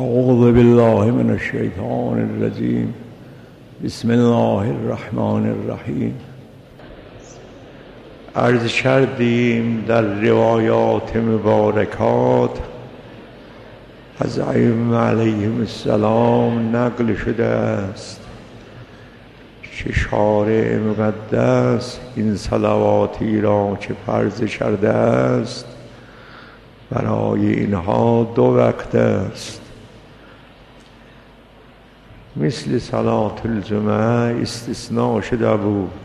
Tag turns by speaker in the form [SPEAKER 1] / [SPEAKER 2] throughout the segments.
[SPEAKER 1] اعوذ بالله من الشیطان الرجیم. بسم الله الرحمن الرحیم. عرض کردیم در روایات مبارکات از ائمه علیهم السلام نقل شده است که شارع مقدس این صلواتی را که فرض کرده است برای اینها 2 وقت است. مثل صلات الجمعه استثناء شده بود.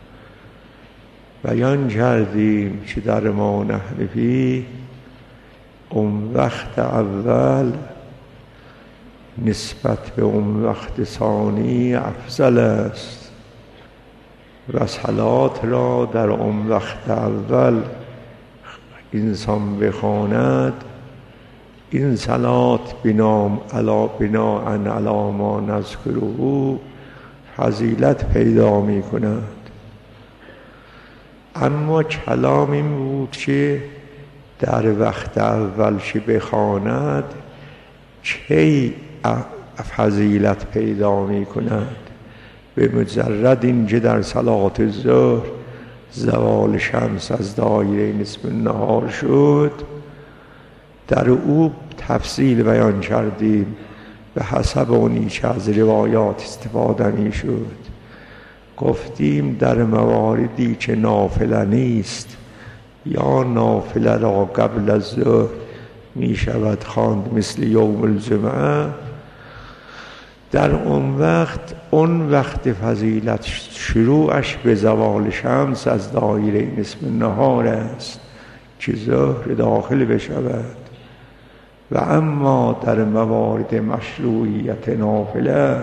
[SPEAKER 1] بیان کردیم که در ما نحنفی اون وقت اول نسبت به اون وقت ثانی افضل است و صلات را در اون وقت اول انسان بخواند، این صلات بناء علی ما نذکره فضیلت پیدا می کند. اما کلام این بود که در وقت اول که بخواند کی فضیلت پیدا می کند. به مجرد اینکه در صلات الظهر زوال شمس از دایره نصف النهار شد، در او تفصیل بیان کردیم به حسب اونی که از روایات استفاده می شد. گفتیم در مواردی که نافله نیست یا نافله را قبل از ظهر می شود خواند، مثل یوم الجمعه، در اون وقت فضیلت شروعش به زوال شمس از دایره نصف النهار است که ظهر داخل بشود. و اما در موارد مشروعیت نافله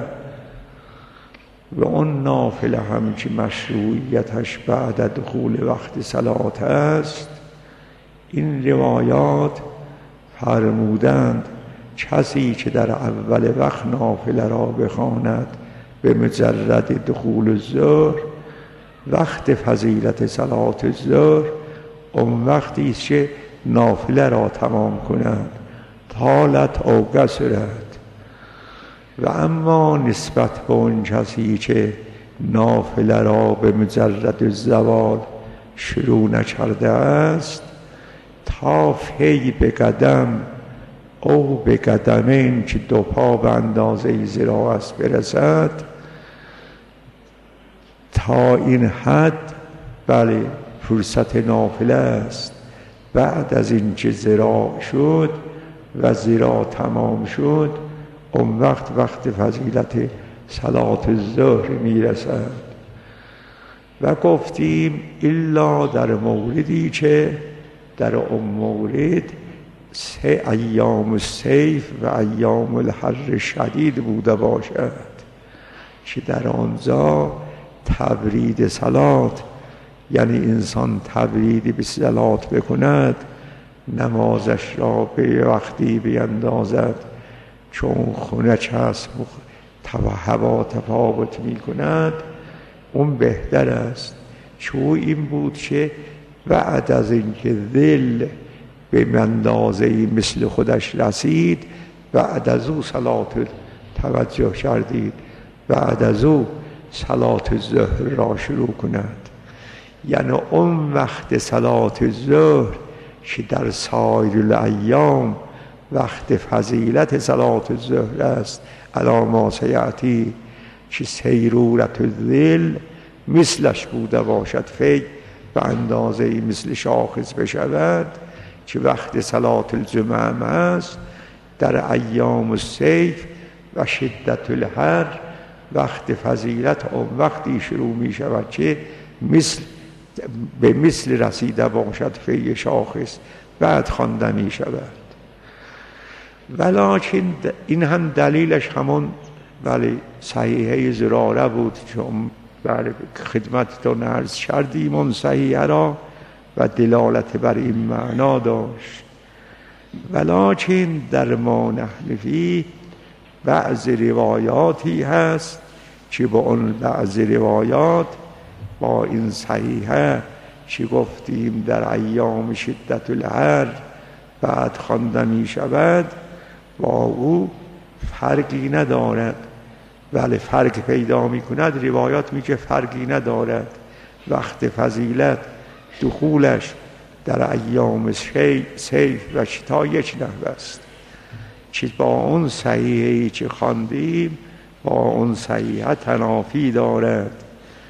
[SPEAKER 1] و اون نافله هم که مشروعیتش بعد دخول وقت صلات است، این روایات فرمودند کسی که در اول وقت نافله را بخواند به مجرد دخول الظهر، وقت فضیلت صلات الظهر اون وقتی است که نافله را تمام کند، طالت او قصرت. و اما نسبت به اون کسی که نافله را به مجرد الزوال شروع نکرده است، تا فی به قدم او به قدمین که 2 پا به اندازه ذراع است برسد، تا این حد بله فرصت نافله است. بعد از این که ذراع شد و ذراع تمام شد، اون وقت فضیلت صلات الظهر میرسد. و گفتیم الا در موردی که در اون مورد 3 ایام الصیف و ایام الحر شدید بوده باشد که در آنجا تبرید صلات، یعنی انسان تبریدی به صلات بکند، نمازش را به وقتی بیندازد، چون خنک هست هوا تفاوت می کند، اون بهتر است. چون این بود که بعد از اینکه ذل به اندازه مثل خودش رسید، بعد از او صلات توجه کردید، بعد از او صلات الظهر را شروع کند. یعنی اون وقت صلات الظهر که در سایر الایام وقت فضیلت صلات الظهر است، علی ما سیأتی، که سیرورت الذل مثلش بوده باشد، فی به اندازه مثل شاخص بشود، که وقت صلات الجمعه است. در ایام الصیف و شدت الحر وقت فضیلت اون وقتی شروع می شود که به مثل رسیده باشد فی شاخص، بعد خوانده می شود. ولکن این هم دلیلش همون صحیحه زراره بود، چون خدمتتون عرض کردیم اون صحیحه را و دلالت بر این معنا داشت. ولکن در ما نحنفی بعض روایاتی هست که با اون بعض روایات با این صحیحه که گفتیم در ایام شدت الحر بعد خوانده می شود، با او فرقی ندارد. بله فرق پیدا می کند، روایات میگه فرقی ندارد. وقت فضیلت دخولش در ایام صیف و شتا یک نحو است. چه با اون صحیحی چه خواندیم با اون صحیحه تنافی دارد.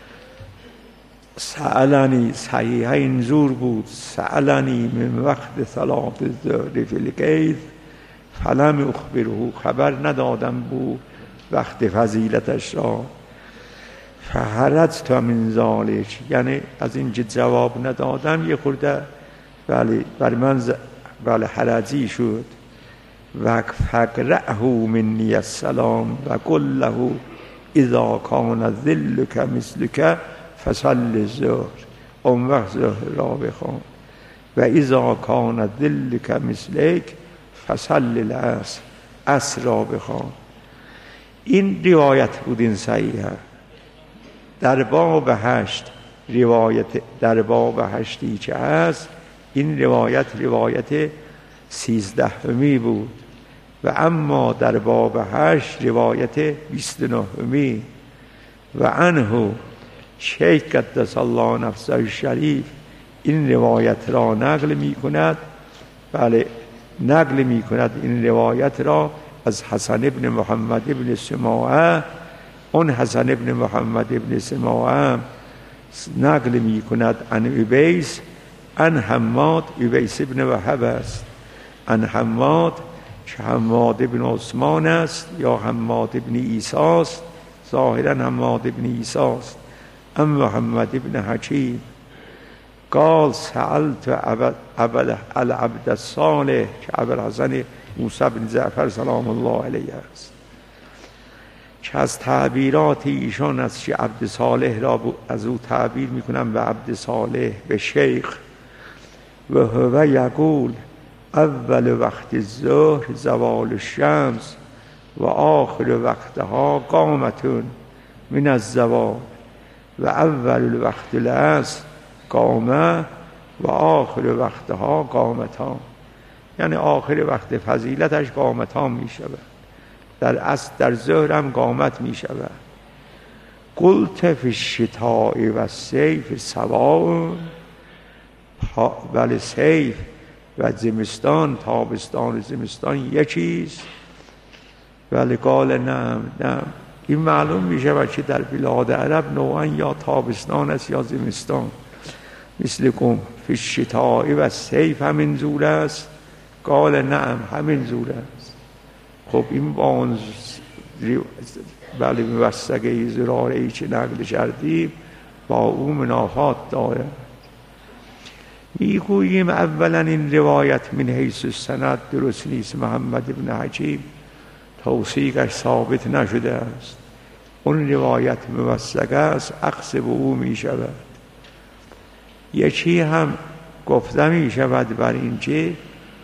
[SPEAKER 1] سألنی صحیحه اینجور بود: سألنی من وقت صلاة الظهر فی الغیث فلم اخبره، خبر ندادم بود وقت فضیلتش را. فحرجت من ذلک، یعنی از اینکه جواب ندادم یه خورده بر من حرجی شد. و فقرأه منی السلام و قل له اذا کان ظلک مثلک فصل الظهر، اون وقت ظهر را بخوان. و اذا کان ظلک مثلک فصل العصر، عصر را بخوان. این روایت بود، این صحیحه. در باب 8 روایت، در باب 8 که هست این روایت 13می بود و اما در باب 8 روایت 29می. و عنه شیخ قدس الله نفسه الشریف این روایت را نقل می کند. نقل می کند این روایت را از حسن ابن محمد ابن سماعه. اون حسن ابن محمد ابن سماعه نقل می کند عن عبیس، عن حماد، عبیس ابن وهب است، عن حماد که حماد ابن عثمان است یا حماد ابن عیسی است، ظاهرا حماد ابن عیسی است، عن محمد ابن حکیم قال سألت العبد الصالح که ابوالحسن موسی بن جعفر سلام الله علیه است، که از تعبیرات ایشان است که عبد صالح را از او تعبیر میکنم به عبد صالح به شیخ. و هو یقول اول وقت الظهر زوال الشمس و آخر وقتها قامتون من الزوال و اول وقت العصر قامه و آخر وقتها قامتان، یعنی آخر وقت فضیلتش قامتان می شود، در اصل در ظهر هم قامت می شود. قلت فی الشتاء و الصیف سواء، بله صیف و زمستان، تابستان و زمستان یکیست؟ ولی قال نه. این معلوم می شود که در بلاد عرب نوعا یا تابستان است یا زمستان. مثل کم فی الشتاء و الصیف همین زور است؟ قال نعم همین زور است. خب این با اون موثقه زراره‌ای که نقل کردیم با او منافات دارد. میگوییم اولا این روایت من حیث السند درست نیست. محمد ابن حکیم توثیقش ثابت نشده است. اون روایت موثقه است، اخذ به او می شود. یکی هم گفته می شود بر اینکه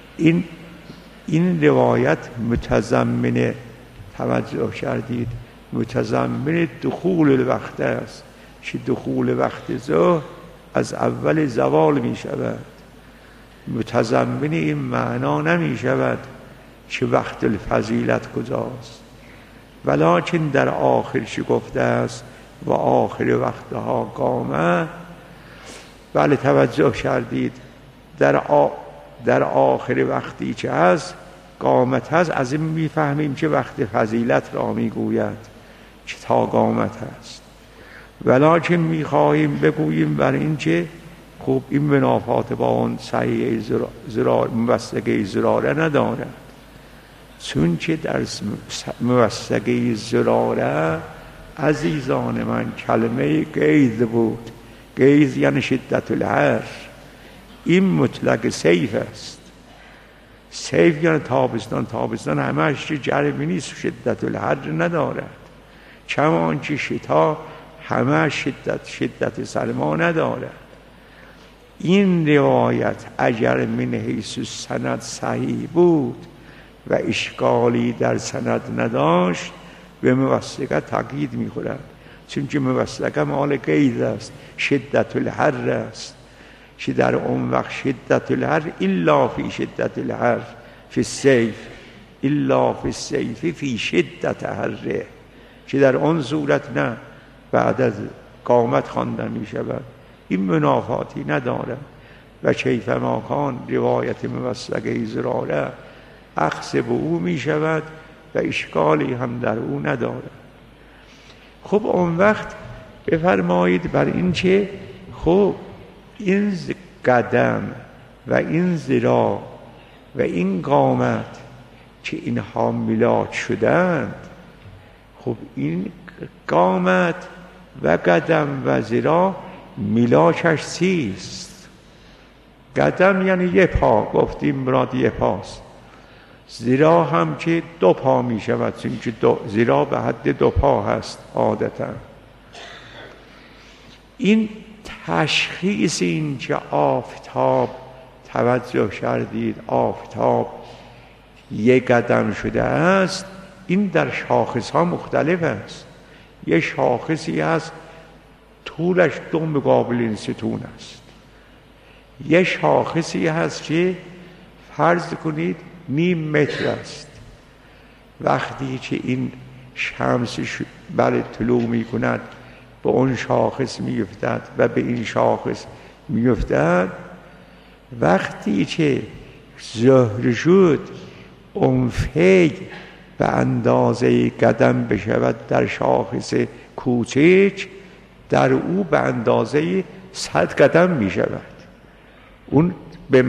[SPEAKER 1] این روایت متضمن، توجه کردید، متضمن دخول الوقت است که دخول وقت ظهر از اول زوال می شود. متضمن این معنا نمی شود که وقت الفضیلت کجاست، ولکن در آخر چی گفته است و آخر وقتها قامه. بله توجه کردید، در آخر وقتی که هست قامت هست، از این میفهمیم که وقت فضیلت را میگوید که تا قامت هست. ولکن میخواهیم بگوییم بر این که خوب این منافات با اون صحیح موثقه زراره ندارد، چون که در موثقه زراره عزیزان من کلمه قید بود. قید یعنی شدت الحر. این مطلق سیف است. سیف یعنی تابستان. تابستان همهش جرمی نیست، شدت الحر ندارد. کمان که شتا همه شدت سرما ندارد. این روایت اگر من حیث سند صحیح بود و اشکالی در سند نداشت به موثقه تقیید می‌خورد، چون که موثقه مال قید است، شدت الحر است، که در اون وقت شدت الحر الا فی شدت الحر فی الصیف، الا فی السیف فی شدت حره، که در آن صورت نه بعد از قامت خواندن می شود. این منافاتی ندارد. و کیف ما کان روایت موثقه زراره اخذ به او می شود و اشکالی هم در او ندارد. خب اون وقت بفرمایید بر این که خب این قدم و این ذراع و این قامت که اینها میلاد شدند، خب این قامت و قدم و ذراع میلاکش چیست؟ قدم یعنی یه پا، گفتیم مراد یه پاست. ذراع هم که 2 پا می شود، چون که ذراع به حد 2 پا هست عادتا. این تشخیص این که آفتاب، توجه کردید، آفتاب یک قدم شده است، این در شاخص ها مختلف است. یه شاخصی هست طولش 2 مقابل این ستون است. یه شاخصی هست که فرض کنید 0.5 متر است. وقتی که این شمس بر طلوع می کند به اون شاخص می افتد و به این شاخص می افتد، وقتی که ظهر شد اون فیض به اندازه قدم بشود در شاخص کوچک، در او به اندازه 100 قدم می شود. اون به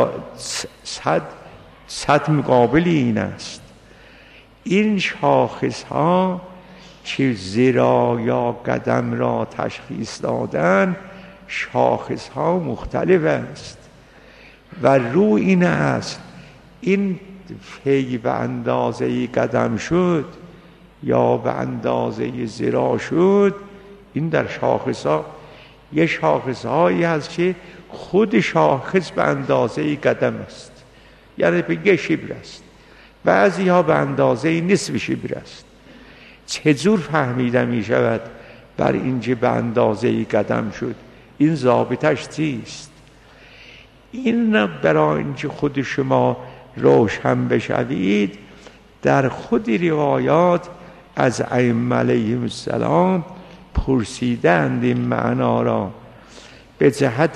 [SPEAKER 1] صد مقابل این است. این شاخص ها که ذراع یا قدم را تشخیص دادن، شاخص ها مختلف است و رو این است این فی به اندازه قدم شد یا به اندازه ذراع شد. این در شاخص ها یه شاخص هایی هست که خود شاخص به اندازه قدم است، یعنی به 1 شبر است. بعضی ها به اندازه نصف شبر است. چجور فهمیده می شود بر اینکه به اندازه قدم شد؟ این ضابطش چیست؟ این برای اینکه خود شما روشن بشوید، در خود روایات از ائمه علیهم السلام پرسیدند این معنا را، به جهت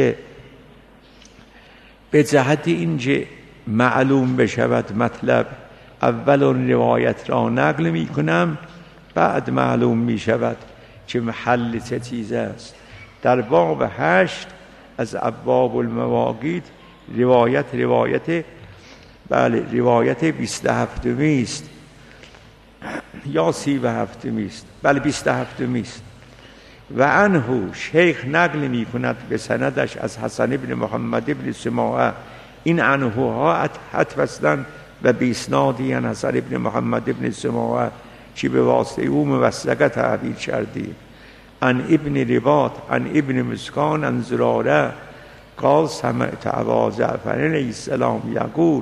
[SPEAKER 1] اینکه معلوم بشود مطلب. اول اون روایت را نقل می کنم، بعد معلوم می شود که محل چه چیز است. در باب 8 از ابواب المواقیت روایت 27 است یا 37 است، 27 است. و عنه شیخ نقل می کند به سندش از حسن ابن محمد ابن سماعه. این عنه ها حتف هستند و به اسنادی عن حسن ابن محمد ابن سماعه که به واسطه او موثقه تعبیر کردیم. عن ابن رباط عن ابن مسکان عن زراره قال سمعت ابا جعفر علیه السلام یقول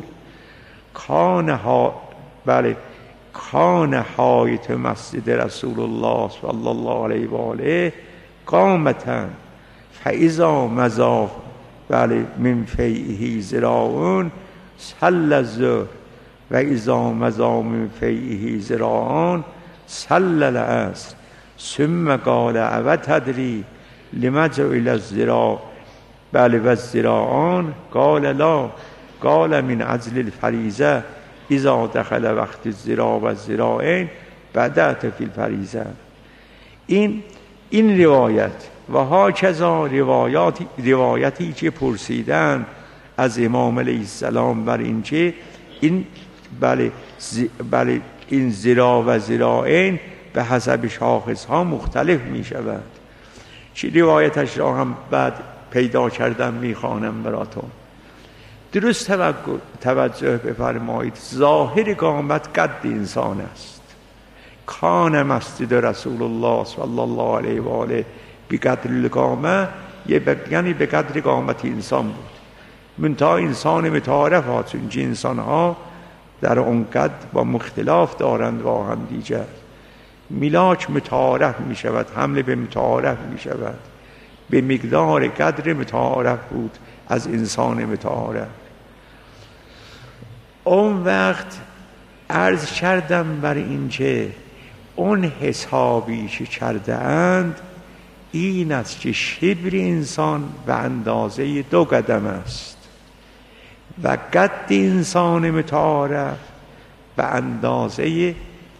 [SPEAKER 1] کان حایط مسجد رسول الله صلی الله علیه و آله قامتا فاذا مضى من فیه ذراع صلی الظهر و اذا مضى من فیه ذراع صلی العصر ثم قال او تدری لما جعل الذراع و الذراعان قال لا قال من اجل الفریضه اذا دخل وقت الذراع و الذراعین بدأت فی الفریضه. این روایت و ها کذا روایتی که پرسیدن از امام علیه السلام بر این که این این ذراع و ذراعین به حسب شاخص ها مختلف می شود. چه روایتش را هم بعد پیدا کردم می خوانم براتون. درست توجه بفرمایید. ظاهر قامت قد انسان است. کان مسجد رسول الله صلی الله علیه و آله بقدر القامه، یعنی به قدر قامت انسان بود. منتها انسان متعارف ها، چون انسان ها در اون قد با مختلاف دارند با هم دیگر. میلاک متعارف می شود، حمل به متعارف می شود، به مقدار قدر متعارف بود از انسان متعارف. اون وقت عرض کردم بر این که اون حسابی که کرده اند این است که شبر انسان به اندازه 2 قدم است و قد انسان متعارف به اندازه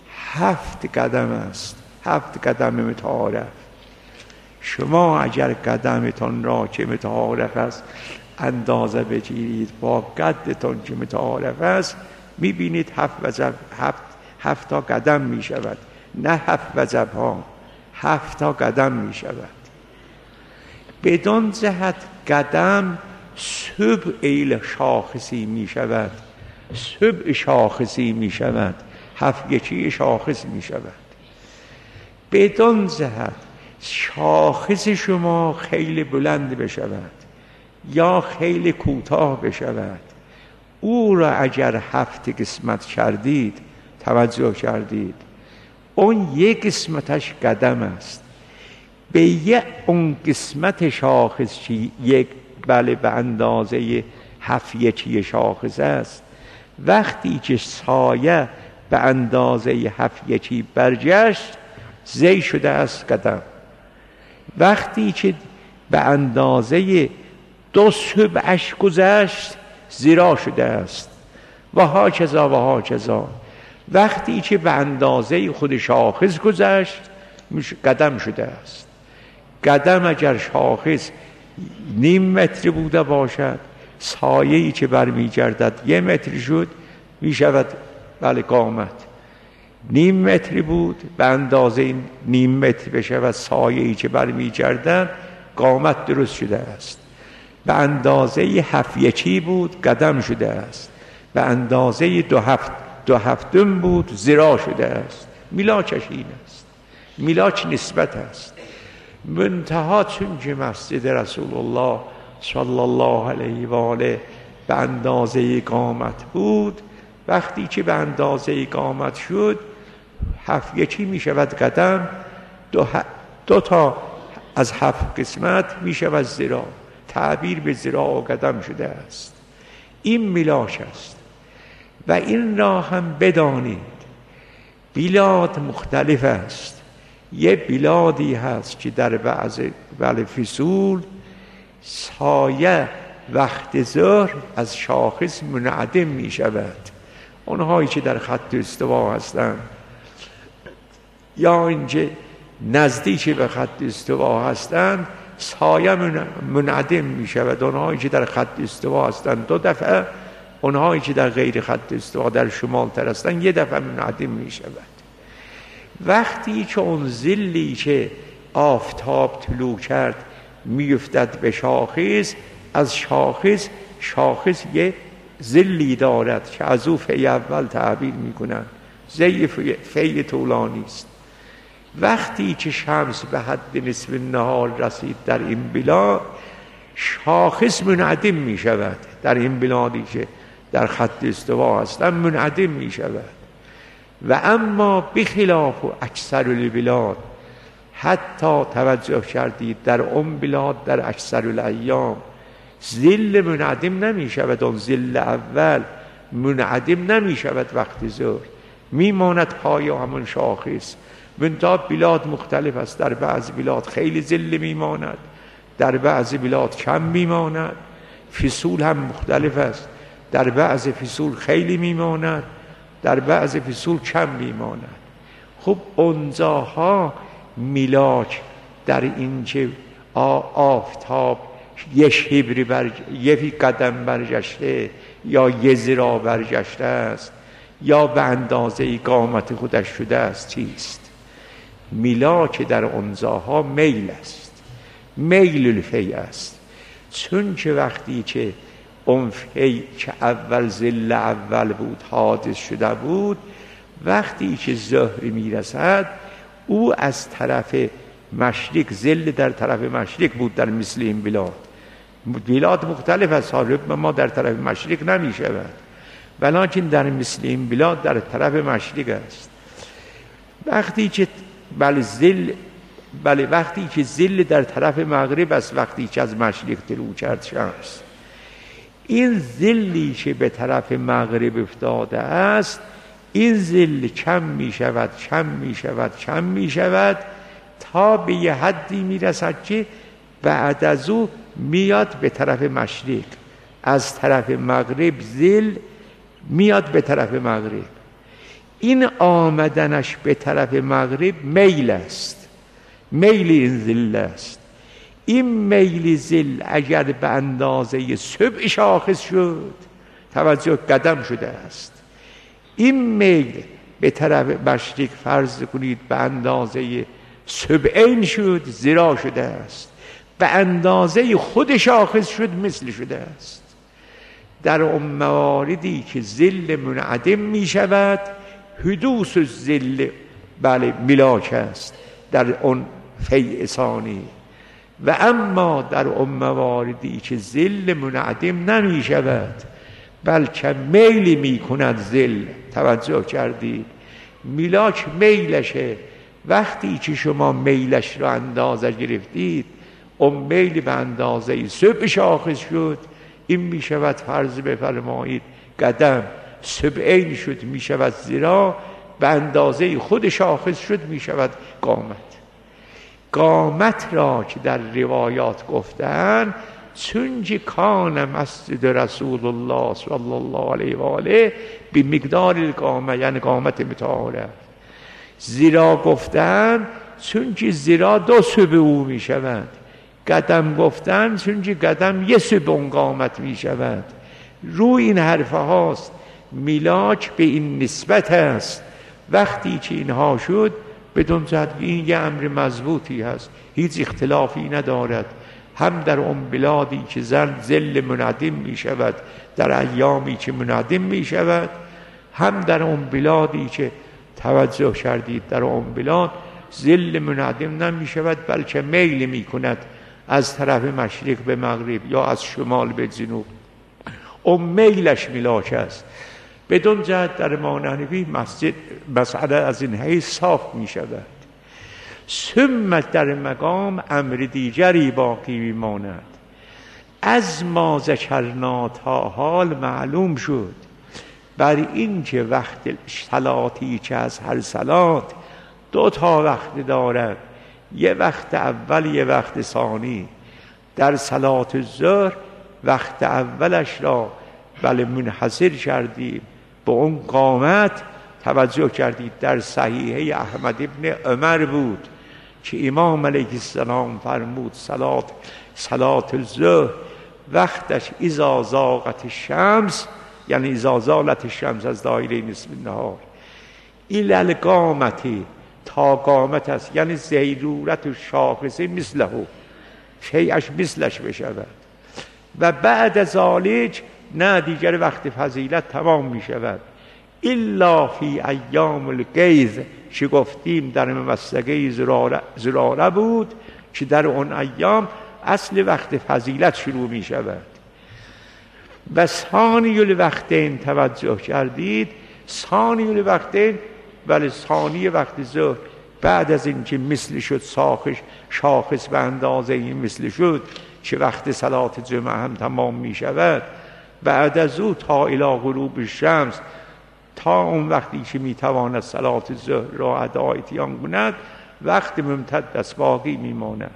[SPEAKER 1] 7 قدم است. 7 قدم متعارف. شما اگر قدمتان را که متعارف است اندازه بگیرید با قدتان که متعارف است، میبینید 7 تا قدم میشود، نه 7 وجب ها، 7 تا قدم میشود. بدان جهت قدم سبع شاخصی میشود، سبع شاخصی میشود، 7 یکی شاخص میشود. بدان جهت شاخص شما خیلی بلند بشود یا خیلی کوتاه بشود، او را اگر 7 قسمت کردید، توجه کردید، اون یک قسمتش قدم است. به اون قسمت شاخص که یک بله به اندازه 7 یکی شاخص است، وقتی که سایه به اندازه 7 یکی برگشت زی شده است قدم. وقتی که به اندازه 2 سبعش گذشت زیرا شده است و ها کذا و ها کذا. وقتی که به اندازه خود شاخص گذشت قدم شده است. قدم اگر شاخص 0.5 متر بوده باشد، سایه‌ای که برمی گردد 1 متر شد، می شود بله قامت. 0.5 متر بود، به اندازه 0.5 متر بشود سایه‌ای که برمی گردد، قامت درست شده است. به اندازه 7 یکی بود، قدم شده است. به اندازه 2 هفتم بود، ذراع شده است. میلاچش این است. میلاچ نسبت است. منتها چون که مسجد رسول الله صلی الله علیه و آله به اندازه قامت بود، وقتی که به اندازه قامت شد 7 یکی می شود قدم، 2 تا از 7 قسمت می شود ذراع. تعبیر به ذراع و قدم شده است. این میلاچ است. و این را هم بدانید بلاد مختلف است. یه بلادی هست که در بعض فصول سایه وقت ظهر از شاخص منعدم می شود. اونهایی که در خط استوا هستند یا اینجا نزدیک به خط استوا هستند سایه منعدم می شود. اونهایی که در خط استوا هستند 2 دفعه، اونهایی که در غیر خط استوا در شمال تر هستند 1 دفعه منعدم می شود. وقتی که اون ظلی که آفتاب طلوع کرد میفتد به شاخص، از شاخص یه ظلی دارد که از او فی اول تعبیر میکنن، زی فی طولانی است. وقتی که شمس به حد نصف نهار رسید در این بلاد، شاخص منعدم می شود. در این بلادی که در خط استوا هستن منعدم می شود. و اما بخلاف و اکثر البلاد، حتی توجه کردید در اون بلاد در اکثر الایام ظل منعدم نمی شود. اون ظل اول منعدم نمی شود وقت ظهر، میماند پای همون شاخص. منتها بلاد مختلف است. در بعض بلاد خیلی ظل میماند، در بعض بلاد کم میماند. فصول هم مختلف است. در بعض فصول خیلی میماند، در بعض فصول کم میماند. خب اونجاها میلاک در این که آفتاب یه شبر یه قدم برگشته یا یه ذراع برگشته است یا به اندازه قامت خودش شده است چیست؟ میلاک در اونجاها میل است، میل الفی است. چون که وقتی که اون فی که اول ظل اول بود حادث شده بود، وقتی که ظهر میرسد او از طرف مشرق، ظل در طرف مشرق بود. در مثل این بلاد مختلف است. حالب ما در طرف مشرق نمی شود، ولیکن در مثل این بلاد در طرف مشرق است. وقتی که وقتی که ظل در طرف مغرب است، وقتی که از مشرق طلوع کرد شمس، این ظلی که به طرف مغرب افتاده است این ذل کم می شود کم می شود تا به یه حدی می رسد که بعد از او میاد به طرف مشرق، از طرف مغرب ذل میاد به طرف مغرب. این آمدنش به طرف مغرب میل است، میل این ذل است. این میل ذل اگر به اندازه سبع شاخص شد، توجه، قدم شده است. این میل به طرف مشرق فرض کنید به اندازه سبعین شد، ذراع شده است. به اندازه خود شاخص شد، مثل شده است. در اون مواردی که ذل منعدم می شود، حدوث الذل بله ملاک است در اون فیء ثانی. و اما در اون مواردی که ذل منعدم نمی شود بلکه میلی می کند ذل، توجه کردید، ملاک میلشه. وقتی که شما میلش را اندازه گرفتید، اون میل به اندازه سبع شاخص شد، این می شود فرض بفرمایید قدم، سبعین شد می شود ذراع، به اندازه خود شاخص شد می شود قامت. قامت را که در روایات گفتن چونچه کان مسجد رسول الله صلی الله علیه و آله به مقدار القامه، یعنی قامت متعارف. ذراع گفتن چونچه ذراع 2 سبع او می شود. قدم گفتن چونچه قدم 1 سبع اون قامت می شود. روی این حرفه هاست. ملاک به این نسبت است. وقتی که اینها شد بدون جهت این یه امر مضبوطی هست، هیچ اختلافی ندارد. هم در اون بلادی که ذل منعدم می شود، در ایامی که منعدم می شود، هم در اون بلادی که توجه کردید در اون بلاد ذل منعدم نمی شود بلکه میل می کند از طرف مشرق به مغرب یا از شمال به جنوب. اون میلش ملاک است. بدون جهت در امام حنفی مسئله از این حیث صاف می شود. ثم در مقام امر دیگری باقی می ماند. از ما ذکرنا تا حال معلوم شد بر این که وقت صلاتی که از هر صلات 2 وقت دارد، یه وقت اول یه وقت ثانی. در صلات الظهر وقت اولش را بله منحصر کردیم به اون قامت. توجه کردید در صحیحه احمد ابن عمر بود که امام علیه السلام فرمود صلات الظهر وقتش اذا زاغت الشمس، یعنی اذا زالت الشمس از دایره نصف النهار، الی القامتی، تا قامت است، یعنی ضرورت شاخصه مثله، شیعش مثلش بشود. و بعد از ذالک نه دیگر وقت فضیلت تمام می شود. الا فی ایام القیظ که گفتیم در ممسکه زراره بود که در اون ایام اصل وقت فضیلت شروع می شود. و ثانی الوقتین، توجه کردید، ثانی الوقتین، ولی ثانی وقت ظهر بعد از اینکه مثل شد شاخص به اندازه این مثل شد که وقت صلات جمعه هم تمام می شود. بعد از او تا الی غروب الشمس، تا اون وقتی که می تواند صلات ظهر را ادای اتیان کند، وقت ممتد است باقی می ماند.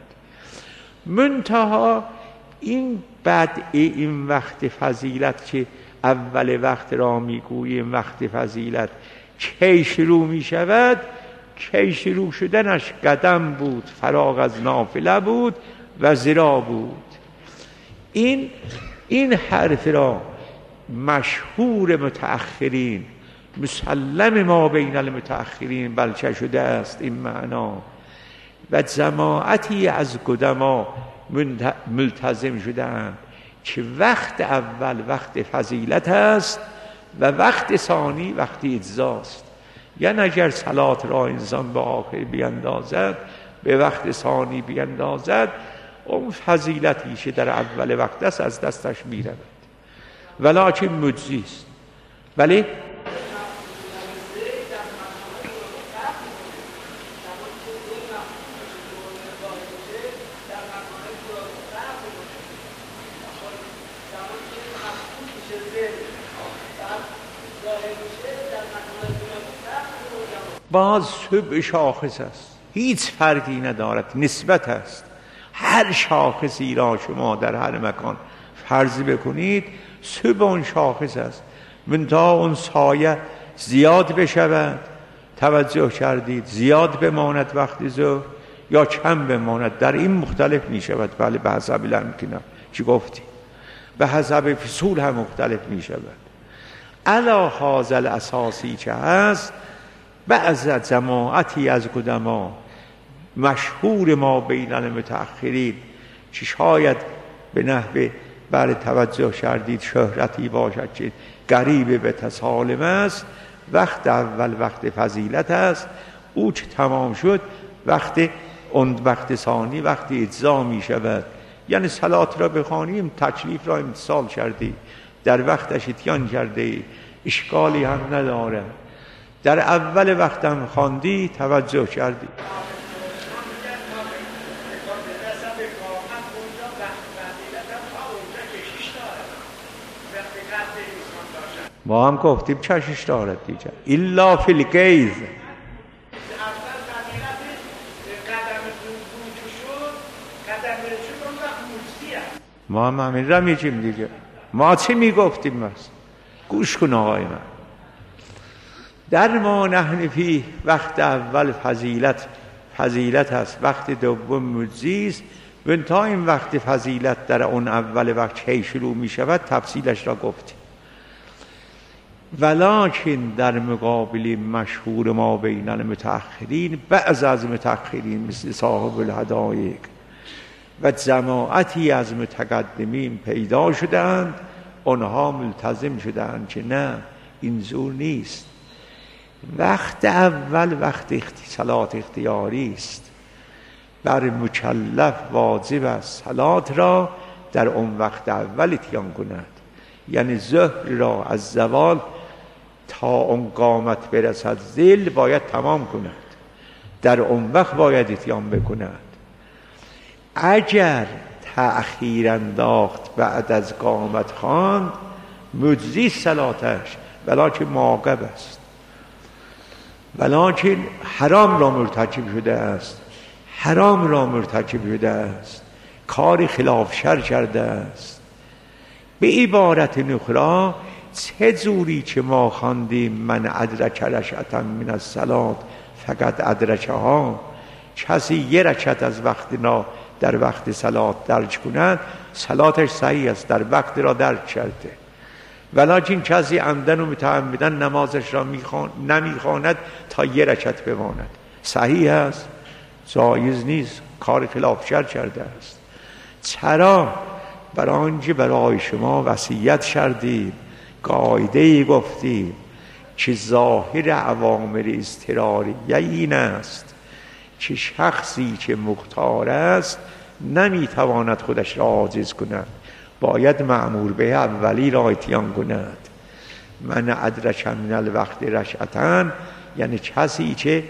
[SPEAKER 1] منتها این بدء این وقت فضیلت که اول وقت را می گوییم وقت فضیلت کی شروع می شود؟ کی شروع شدنش قدم بود، فراغ از نافله بود و ذراع بود. این حرف را مشهور متأخرین، مسلم ما بین المتأخرین بلکه شده است این معنا، و جماعتی از قدما ملتزم شدند که وقت اول وقت فضیلت است و وقت ثانی وقت اجزاست. یعنی اگر صلات را انسان به آخر بیندازد، به وقت ثانی بیندازد، اون فضیلتی که در اول وقت است از دستش میرود، ولکن مجزی است. ولی باز صبح شاخص است، هیچ فرقی ندارد، نسبت است. هر شاخصی را شما در هر مکان فرض بکنید صبح اون شاخص است، منتها اون سایه زیاد بشود، توجه کردید، زیاد بماند وقتی ظهر یا کم بماند، در این مختلف می شود. بله به حسب الامکنه، چی گفتی؟ به حسب فصول هم مختلف می شود. علا حاصل اساسی که هست، بعض جماعتی از قدما مشهور ما بین المتأخرین که شاید به نحو بله توجه کردید شهرتی باشد که قریب به تسالم است، وقت اول وقت فضیلت است، او که تمام شد وقت ثانی وقت اجزا می شود. یعنی صلات را بخوانیم تکلیف را امتثال کردی، در وقتش اتیان کردی، اشکالی هم نداره. در اول وقتم خواندی، توجه کردی. ما هم گفتیم چشش دارد دیگه، الا فی الغیظ. ما هم همین را میگیم دیگه. ما چی میگفتیم؟ بس گوش کن آقای من. در ما نحن فی وقت اول فضیلت هست، وقت دوم مجزی است. تا این وقت فضیلت در اون اول وقت کی شروع می شود تفصیلش را گفتیم. ولکن در مقابل مشهور ما بین المتأخرین، بعض از متأخرین مثل صاحب الهدایق و جماعتی از متقدمین پیدا شدند، آنها ملتزم شدند که نه، این زور نیست. وقت اول وقت صلات اختیاری است، بر مکلف واجب است صلات را در اون وقت اول اتیان کند. یعنی ظهر را از زوال تا اون قامت برسد ذل باید تمام کند، در اون وقت باید اتیان بکند. اگر تأخیر انداخت بعد از قامت خواند مجزی صلاتش، ولکن معاقب است، ولکن حرام را مرتکب شده است، کار خلاف شر کرده است. به عبارت نخرا، چه جوری که ما خواندیم من ادرک رکعتا من الصلاة فقط ادرکها، کسی یه رکعت از وقت در وقت صلات درج کند صلاتش صحیح است، در وقت را درج کرده. ولکن کسی عمدن و متعمدن نمازش را نمیخواند تا یه رکعت بماند، صحیح است؟ جایز نیست، کار خلاف شر کرده است. چرا؟ برای آنکه برای شما وصیت کردیم، قاعده گفتیم که ظاهر اوامر اضطراریه این است که شخصی که مختار است نمیتواند خودش را عاجز کند، باید مأمور به اولی را اتیان کند. من ادرک من الوقت رکعتا، یعنی کسی که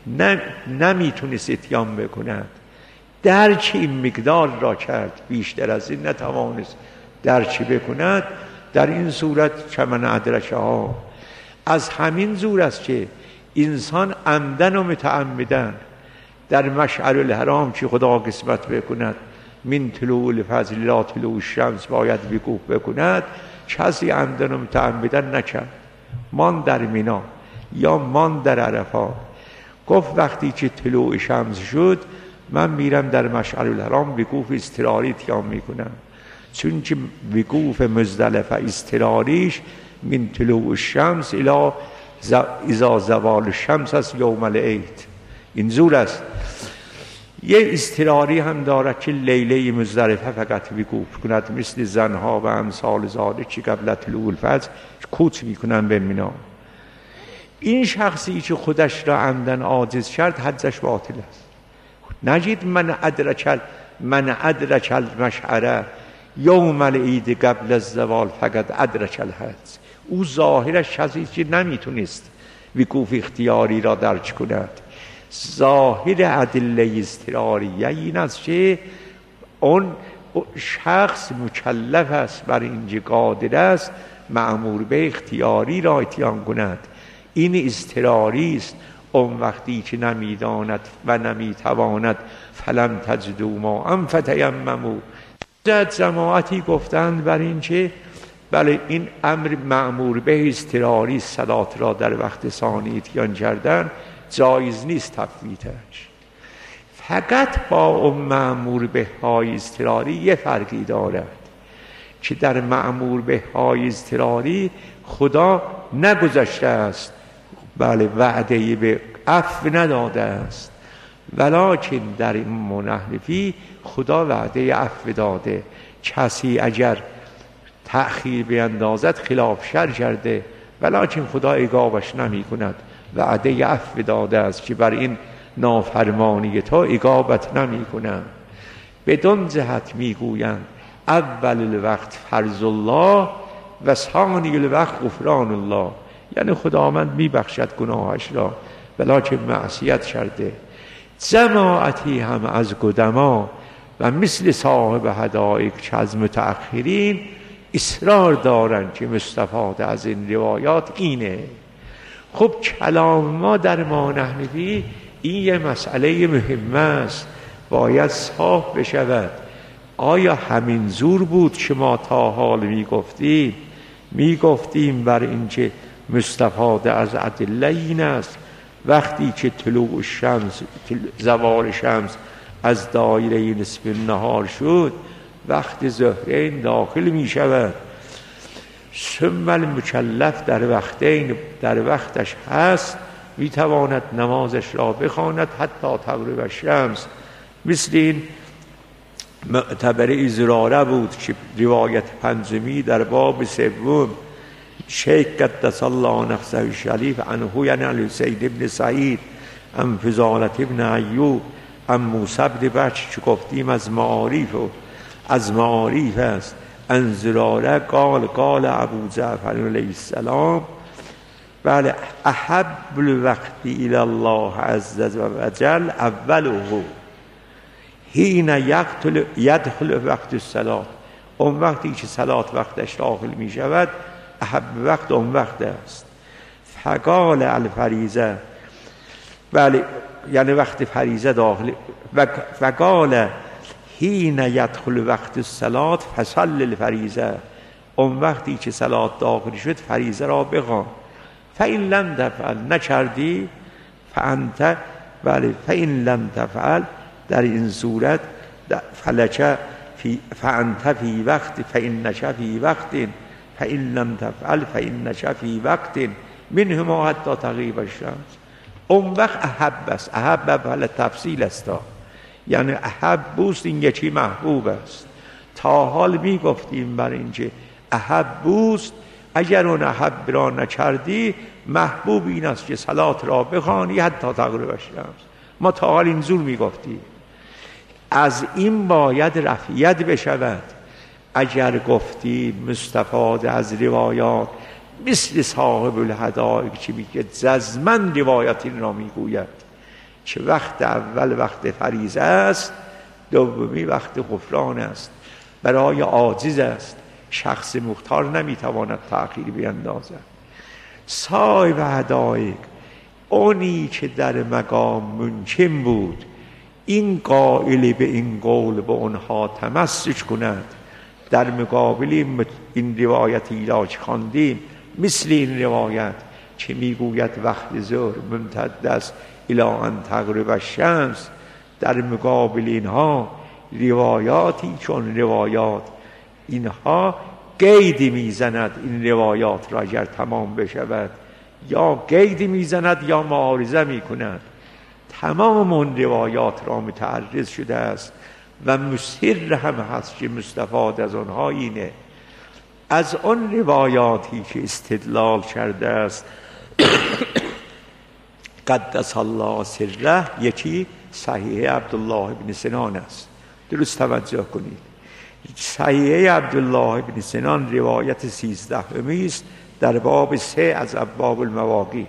[SPEAKER 1] نمیتونست اتیان بکند، درک این مقدار را کرد، بیشتر از این نتوانست درک بکند، در این صورت که من ادرکها. از همین زور است که انسان عمدن و متعمدن در مشعر الحرام که خدا قسمت بکند من طلوع الفجر الی طلوع الشمس باید وقوف بکند، کسی عمدن و متعمدن نکرد، مان در مینا یا مان در عرفات، گفت وقتی که طلوع شمس شد من میرم در مشعر الحرام وقوف اضطراری اتیان میکنم، چون که وقوف مزدلفه اضطراریش من طلوع الشمس الی اذا زوال الشمس است یوم العید. این زور است. یه اضطراری هم دارد که لیله مزدلفه فقط وقوف کند، مثل زنها و امثال ذالک که قبل طلوع الفجر کوچ میکنن به مینا. این شخصی که خودش را عمدن عاجز کرد حجش باطل است. نجید من ادرک المشعره یوم العید قبل الزوال فقط ادرک الحج. او ظاهرش کسی که نمیتونست وقوف اختیاری را درک کند. ظاهر ادله اضطراریه این است که اون شخص مکلف است، بر اینجا قادر است مأمور به اختیاری را اتیان کند. این اضطراری است. اون وقتی که نمیداند و نمیتواند فلم تجدوا ماء فتیمموا. جماعتی گفتند بر این که بله این امر مأمور به اضطراری صلات را در وقت ثانی اتیان کردن جایز نیست تفویتش. فقط با اون مأمور به های اضطراری یه فرقی دارد که در مأمور به های اضطراری خدا نگذاشته است، بله وعده به عفو نداده است، ولکن در این منحنفی خدا وعده عفو داده. کسی اگر تأخیر بیندازد خلاف شرع کرده، ولکن خدا عقابش نمی کند، وعده عفو داده است که بر این نافرمانی تو عقابت نمی کنم. بدون جهت می گویند اول الوقت فرض الله و ثانی الوقت غفران الله، یعنی خداوند می بخشد گناهش را ولکن معصیت کرده. جماعتی هم از قدما و مثل صاحب حدائق که از متأخرین اصرار دارند که مستفاد از این روایات اینه. خب کلام ما در ما نحنفی این یه مسئله مهم است، باید صاف بشود. آیا همین زور بود که ما تا حال میگفتیم بر اینکه مستفاد از ادله این است وقتی که طلوع شمس زوال شمس از دایره نصف نهار شد وقت ظهرین داخل می شود، ثم المکلف در وقتش هست می تواند نمازش را بخواند حتی تغرب الشمس. مثل این معتبر زراره بود که روایت پنجمی در باب سوم شیخ قدس الله نفسه الشریف عنه یعنی الحسین ابن سعید ام فضالت ابن ایوب ام موسی بن بچ که گفتیم از معاریف است. ان زراره قال ابو جعفر علیه السلام بله احب الوقت الی الله عز و جل اوله حین یدخل وقت الصلاة، اون وقتی که صلات وقتش داخل می شود احب وقت اون وقت است. فقال الفریضه بله یعنی وقت فریضه داخل فقال حین یدخل وقت الصلاة فصل الفریضه، اون وقتی که صلات داخل شد فریضه را بخوان. فإن لم تفعل نکردی فانت بله فإن لم تفعل در این صورت فلک فانت فی وقت فإنک فی وقت فإن لم تفعل فإنک فی وقت منهما حتی تغیب الشمس. اون وقت احب است، احب بله تفصیل است، یعنی احب بوست این یکی محبوب است. تا حال می گفتیم بر اینکه احب بوست اگر اون احب را نکردی محبوب این است که صلات را بخوانی حتی تغرب الشمس. ما تا حال این زور می گفتیم. از این باید رفعیت بشود. اگر گفتی مستفاد از روایات مثل صاحب الحدائق که میگه جزمن روایت این را میگوید که وقت اول وقت فریضه است، دومی وقت غفران است، برای عاجز است، شخص مختار نمیتواند تأخیر بیندازد. صاحب حدائق اونی که در مقام ممکن بود این قائل به این قول به اونها تمسک کند، در مقابل این روایت ایلاج خواندیم مثل این روایت که میگوید وقت ظهر ممتد است الی ان تغرب الشمس، در مقابل اینها روایاتی چون روایات اینها قیدی میزند این روایات را اگر تمام بشود یا قیدی میزند یا معارضه میکند. تمام اون روایات را متعرض شده است و مصر هم هست که مستفاد از آنها اینه. از آن روایاتی که استدلال کرده است قدس الله سره یکی صحیح عبدالله بن سنان است. درست توجه کنید. صحیح عبدالله بن سنان روایت 13 است در باب 3 از ابواب المواقیت.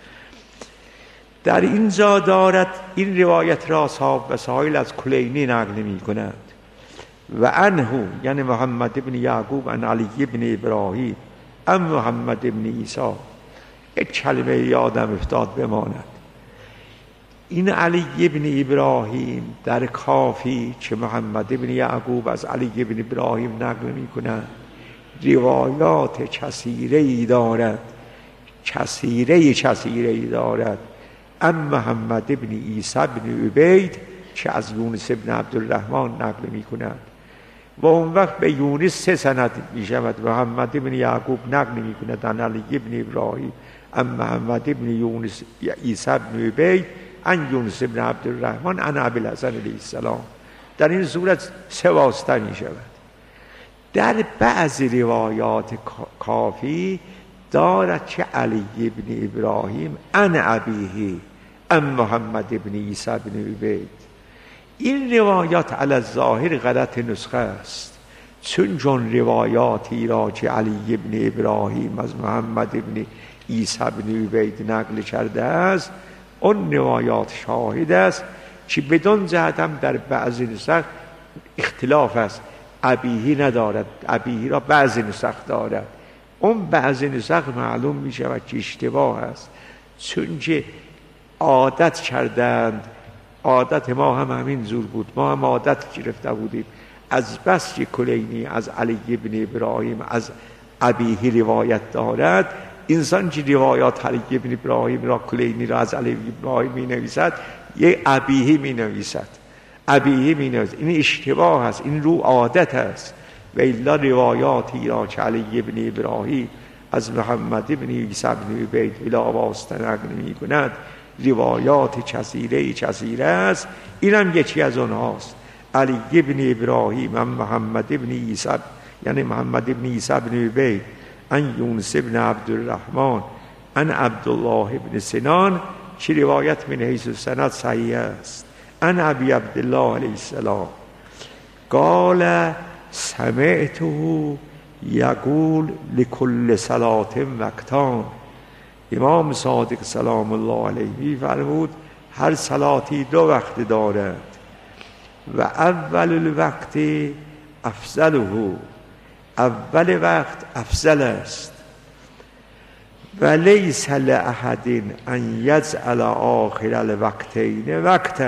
[SPEAKER 1] در اینجا دارد این روایت را صاحب وسائل از کلینی نقل می کند و عنه یعنی محمد بن یعقوب عن علی بن ابراهیم ام محمد بن عیسی. یک کلمه یادم افتاد بماند. این علی ابن ابراهیم در کافی که محمد ابن یعقوب از علی ابن ابراهیم نقل می کند روایات کثیره‌ای دارد، کثیره‌ای دارد. محمد ابن عیسی ابن عبید که از یونس ابن عبدالرحمن نقل می کند و اون وقت به یونس 3 سند می شود. محمد ابن یعقوب نقل می کند عن علی ابن ابراهیم محمد ابن یونس عیسی ابن عبید عن یونس ابن عبدالرحمن عن ابوالحسن علیه السلام. در این صورت 3 واسطه می شود. در بعضی روایات کافی دارد که علی ابن ابراهیم عن ابیه عن محمد ابن عیسی ابن عبید. این روایات علی الظاهر غلط نسخه است، چون روایاتی را که علی ابن ابراهیم از محمد ابن عیسی ابن عبید نقل کرده است اون روایات شاهد است که بدون جهتم در بعض نسخ اختلاف است، ابیهی ندارد، ابیهی را بعض نسخ دارد. اون بعض نسخ معلوم می شود که اشتباه است، چون که عادت کردند، عادت ما هم همین زور بود، ما هم عادت گرفته بودیم از بس که کلینی از علی ابن ابراهیم از ابیهی روایت دارد، انسان که روایات علی ابن ابراهیم را کلینی را از علی ابن ابراهیم می نویسد یک ابیهی می نویسد، ابیهی می نویسد. این اشتباه است، این رو عادت است. و الا روایاتی را که علی ابن ابراهیم از محمد ابن عیسی ابن عبید بلا واسطه نقل می کند روایات کثیره است. اینم یکی از اونهاست. علی ابن ابراهیم هم محمد ابن عیسی یعنی محمد ابن عیسی ابن عبید عن یونس ابن عبدالرحمن عن عبدالله ابن سنان که روایت من حیث السند صحیح است. عن ابی عبدالله علیه السلام قال سمعته یقول لکل صلاة وقتان. امام صادق سلام الله علیه می فرمود هر صلاتی 2 وقت دارد و اول الوقت افضله، اول وقت افضل است. و لیس لأحد ان یجعل آخر الوقتین وقتا،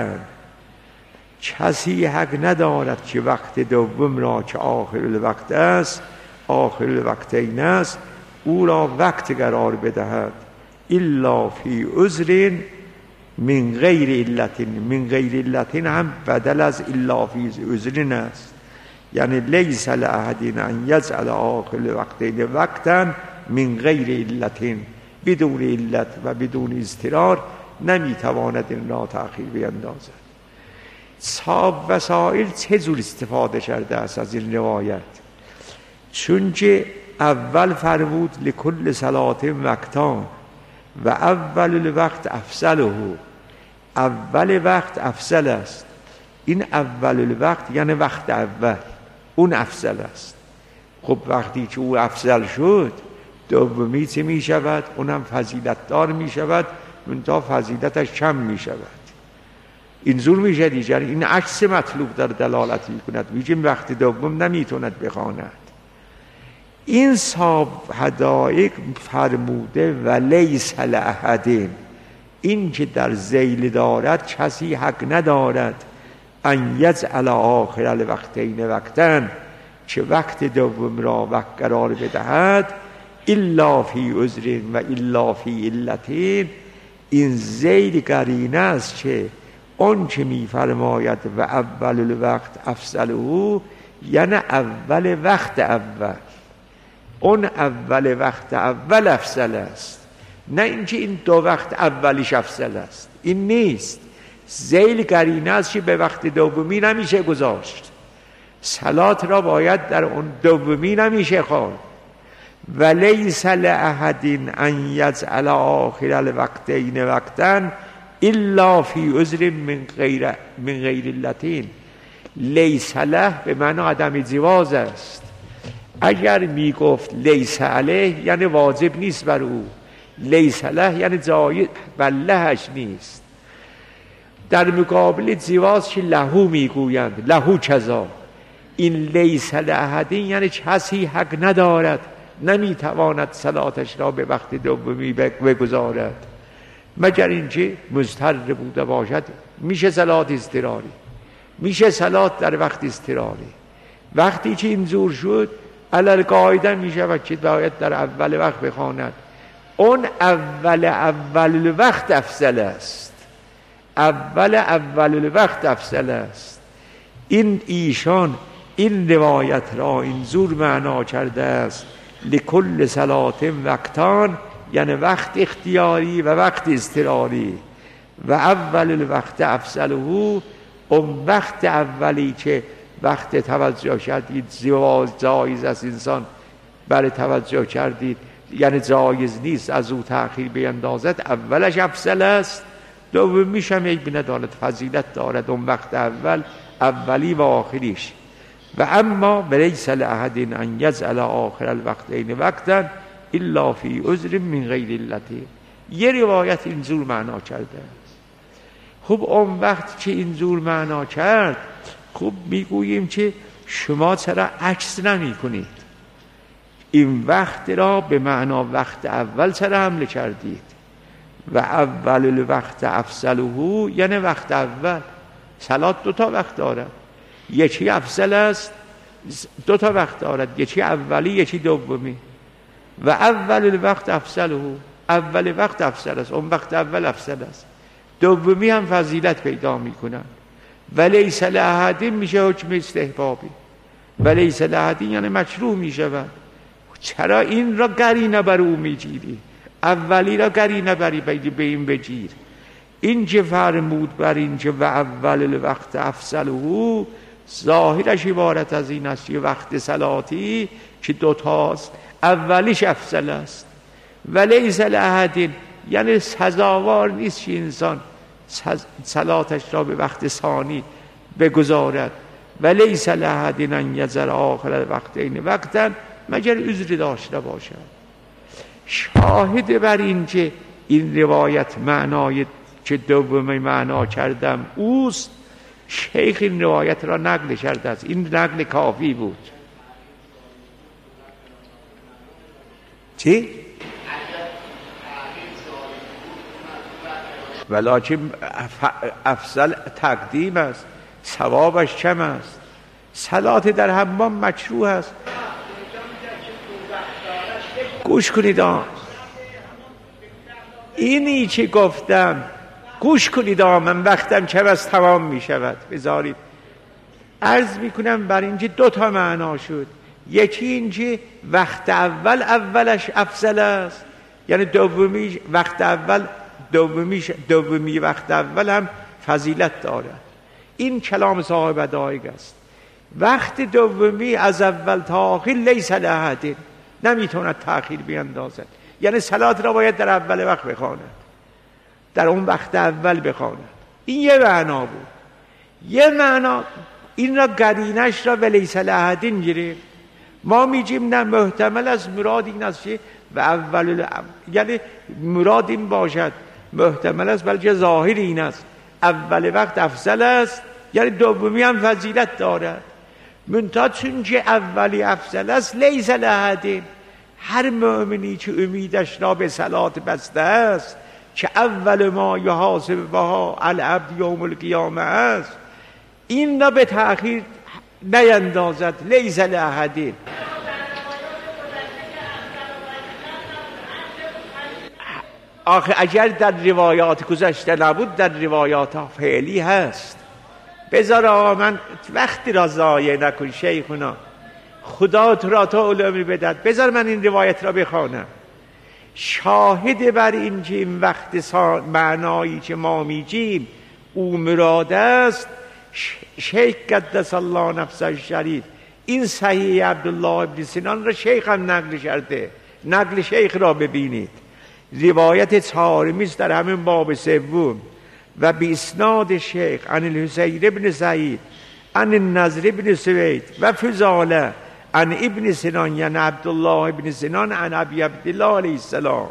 [SPEAKER 1] کسی حق ندارد که وقت دوم را که آخر الوقت است، آخر الوقتین است، او را وقت قرار بدهد الا فی عذر من غیر علت. من غیر علت هم بدل از الا فی عذر است، یعنی لیس لأحد ان یجعل آخر الوقتین وقتا من غیر علت، بدون علت و بدون اضطرار نمیتواند این را تأخیر بیندازد. صاحب وسائل چه جور استفاده کرده است از این روایت؟ چون که اول فرمود لکل صلاة وقتان و اول الوقت افضله، اول وقت افضل است. این اول الوقت یعنی وقت اول، اون افضل است. خب وقتی که او افضل شد دومی چه می شود؟ اونم فضیلت دار می شود، منتها فضیلتش کم می شود. اینجور می شد دیگر. این عکس مطلوب در دلالت می کند، میگیم وقت دوم نمیتوند بخواند. این صاحب حدائق فرموده و لیس لأحد، این که در ذیل دارد کسی حق ندارد ان یجعل آخر الوقتین وقتا، که وقت دوم را وقت قرار بدهد الا فی عذر و الا فی علتین. این ذیل قرینه است که اون که می فرماید و اول الوقت افضله یعنی اول وقت اول، اون اول وقت اول افضل است، نه اینکه این 2 وقت اولیش افضل است. این نیست. ذیل قرینه است که به وقت دومی نمیشه گذاشت، صلات را باید در اون دومی نمیشه خواند. و لیس لأحد ان یجعل آخر الوقتین وقتا الا فی عذر من غیر علتین. لیس له به معنی عدم جواز است. اگر می گفت لیس علیه یعنی واجب نیست بر او، لیس له یعنی جایز و لهش نیست. در مقابل جواز که لهو میگویند، لهو کذا. این لیس لأحدین یعنی کسی حق ندارد، نمیتواند صلاتش را به وقت دومی بگذارد. مگر اینکه مضطر بوده باشد میشه صلات اضطراری، میشه صلات در وقت اضطراری. وقتی که اینجور شد علل قاعده میشه که باید در اول وقت بخواند. اون اول وقت افضل است، اول وقت افضل است. این ایشان این روایت را اینجور معنا کرده است لکل صلات وقتان، یعنی وقت اختیاری و وقت اضطراری. و اول الوقت افضله، اون وقت اولی که وقت توجه کردید جایز است انسان برای توجه کردید، یعنی جایز نیست از او تأخیر بیندازد، اولش افضل است. دومیش هم یک ندارد، فضیلت دارد اون وقت اول، اولی و آخریش. و اما ولیس لأحد ان یجعل آخر الوقتین وقتا الا فی عذر من غیر علته. یه روایت اینجور معنا کرده است. خب اون وقت که اینجور معنا کرد، خب میگوییم که شما چرا عکس نمی کنید؟ این وقت را به معنا وقت اول چرا حمله کردید؟ و اول الوقت افضله، یعنی وقت اول. صلات دو تا وقت دارد، یکی افضل است، دو تا وقت دارد، یکی اولی یکی دومی. و اول الوقت افضله، اول وقت افضل است، اون وقت اول افضل است، دومی هم فضیلت پیدا میکنن. ولیس لأحد میشه حکم استحبابی، ولیس لأحد یعنی مشروع میشود. چرا این را قرینه بر او میگیری؟ اولی را قرینه بری به این بگیر. این که فرمود بر این که و اول الوقت افضله، ظاهرش عبارت از این است که وقت صلاتی که دوتاست، اولیش افضل است. ولیس لأحد یعنی سزاوار نیست که انسان صلاتش را به وقت ثانی بگذارد. ولیس لأحد ان یجعل آخر الوقتین وقتا، مگر عذر داشته باشد. شاهد بر این که این روایت معنای که دومی معنا کردم اوست، شیخ این روایت را نقل کرده است. این نقل کافی بود. چی؟ ولکن افضل تقدیم است، ثوابش کم است. صلات در حمام مشروع است. گوش کنید اینی که گفتم، گوش کنید من وقتم کم از تمام می شود، بذارید عرض می کنم. بر اینکه دو تا معنا شد. یکی اینکه وقت اول اولش افضل است، یعنی دومی وقت اول دومی وقت اول هم فضیلت دارد. این کلام صاحب بدایق است. وقت دومی از اول تا آخر لیس لأحد، نمیتوند تأخیر بیندازد، یعنی صلات را باید در اول وقت بخواند، در اون وقت اول بخواند. این یه معنا بود. یه معنا این را قرینش را ولیس لأحد گرفت. ما میگیم نه، محتمل از مراد این است که و اول یعنی مراد این باشد، محتمل است بلکه ظاهر این است اول وقت افضل است، یعنی دومی هم فضیلت دارد. منتها چون که اولی افضل است لیس لأحد، هر مؤمنی که امیدش را به صلات بسته است که اول ما یحاسب بها العبد یوم القیامه است، این را به تأخیر نیندازد. لیس لأحد. آخه اگر در روایات گذشته نبود، در روایات فعلی هست. بذار من وقتی را ضایع نکن شیخونا، خدا تو را تا علمی بدد. بذار من این روایت را بخوانم. شاهد بر این که این وقت معنایی که ما میگیم او مراد است، شیخ قدس الله نفسه شریف این صحیح عبدالله ابن سینان را شیخ هم نقل کرده. نقل شیخ را ببینید. روایت چهارمی است در همین باب سوم. و به اسناد شیخ عن الحسین ابن سعید عن النضر ابن سوید و فضاله عن ابن سینان، یعنی عبدالله ابن سینان عن ابی عبدالله علیه السلام.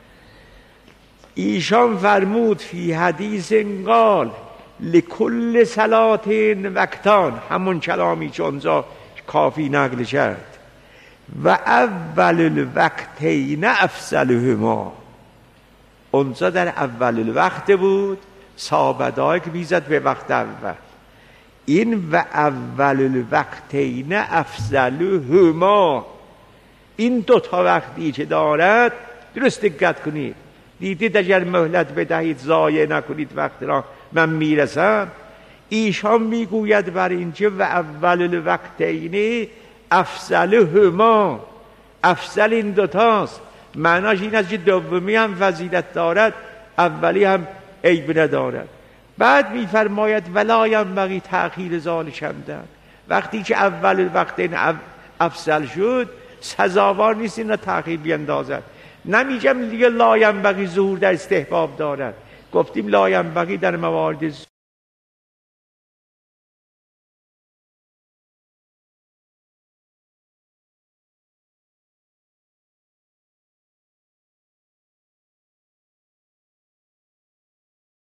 [SPEAKER 1] ایشان فرمود فی حدیث قال لکل صلات وقتان، همون کلامی که اونجا کافی نقل کرد. و اول الوقتین افضلهما، اونجا در اول الوقت بود، سابدای که میزد به وقت اول. این و اول الوقتین افضلهما، این دوتا وقتی که دارد درست دقت کنید. دیدید اگر مهلت بدهید ضایع نکنید وقت را، من میرسم. ایشان میگوید بر اینجا و اول الوقتین افضلهما، افضل این دوتاست. معناش این است که دومی هم فضیلت دارد، اولی هم عیب ندارد. بعد میفرماید ولا ینبغی تأخیر ذلک شمدن، وقتی که اول الوقتین افضل شد سزاوار نیست این را تأخیر بیندازد. نمیگم دیگه لا ینبغی ظهور در استحباب دارد، گفتیم لا ینبغی در موارد